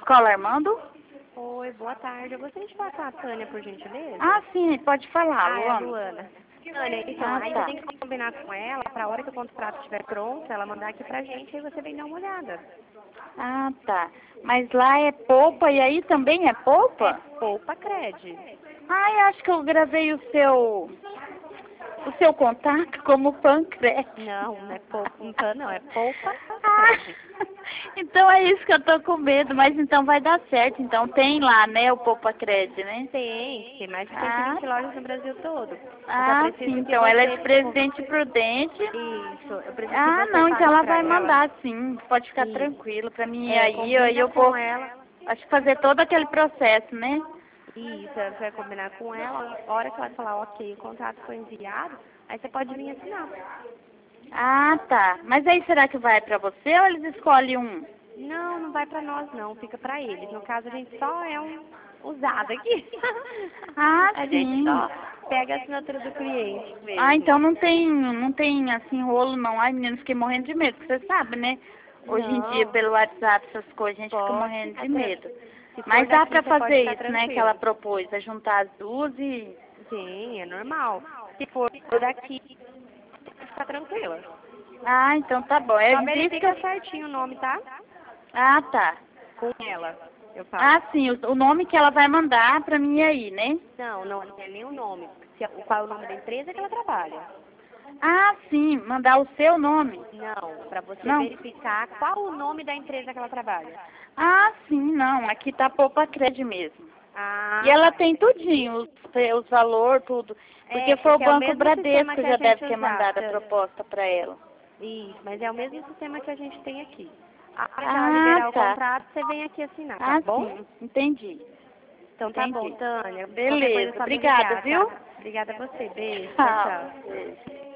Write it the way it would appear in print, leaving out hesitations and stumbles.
Escola Armando? Oi, boa tarde. Eu gostaria de falar com a Tânia, por gentileza. Ah, sim, pode falar, É a Luana. Luana. Tânia, então, Ah, aí você tá. tem que combinar com ela, pra hora que o contrato estiver pronto, ela mandar aqui pra gente, aí você vem dar uma olhada. Ah, tá. Mas lá é polpa e aí também é É polpa? Poupa Cred. Ah, eu acho que eu gravei o seu contato como pancreas. Não, não é Poupa, não, é Poupa Cred. Ah, então é isso que eu tô com medo, mas então vai dar certo. Então tem lá, né, o Poupa Cred, né? Tem mais de Ah, 120 lojas no Brasil todo. Eu só ah, sim, preciso que então ela é você... de Presidente Prudente. Isso, eu preciso que Ah, você não, então fale ela pra vai ela. mandar sim, pode ficar Isso. tranquilo pra mim É, aí combina eu com vou, ela. acho que fazer todo aquele processo, né? Isso, você vai combinar com ela. A hora que ela falar, ok, o contrato foi enviado, aí você pode vir assinar. Ah, tá. Mas aí será que vai pra você ou eles escolhem um? Não, não vai pra nós não, fica pra eles. No caso, a gente só é um usado aqui. Ah, A gente sim. só pega a assinatura do cliente Ah, mesmo. então não tem assim rolo não. Ai, menina, fiquei morrendo de medo, porque você sabe, né? Hoje em dia, Não, pelo WhatsApp, essas coisas, a gente fica pode. morrendo de Até, medo. se for Mas dá daqui, pra você pode fazer ficar isso, né, que ela tranquilo. propôs, é juntar as duas e... Sim, é normal. Se for daqui, você pode ficar tranquila. Ah, então tá bom. É Só disso que eu... verifica certinho o nome, tá? Ah, tá. Com ela, eu falo. Ah, sim, o nome que ela vai mandar pra mim aí, né? Não, não é nem o nome. Qual é o nome da empresa que ela trabalha? Ah, sim, mandar o seu nome. Não, para você Não. verificar qual o nome da empresa que ela trabalha. Ah, sim, não. Aqui tá Poupa Cred mesmo. E Ah, ela tá. tem tudinho, os valores, tudo. Porque foi o Porque é o Banco mesmo sistema Bradesco que a já deve gente ter usa, mandado a Tânia. proposta para ela. Isso, mas é o mesmo sistema que a gente tem aqui. A hora que ela Ah, liberar o tá. contrato, você vem aqui assinar, tá Ah, bom? sim. Entendi. Então tá bom, Entendi. Tânia. Qualquer coisa é Beleza. só me Obrigada, ligar, viu? tá? Obrigada a você. Beijo. Tchau, Tchau. tchau. Beijo.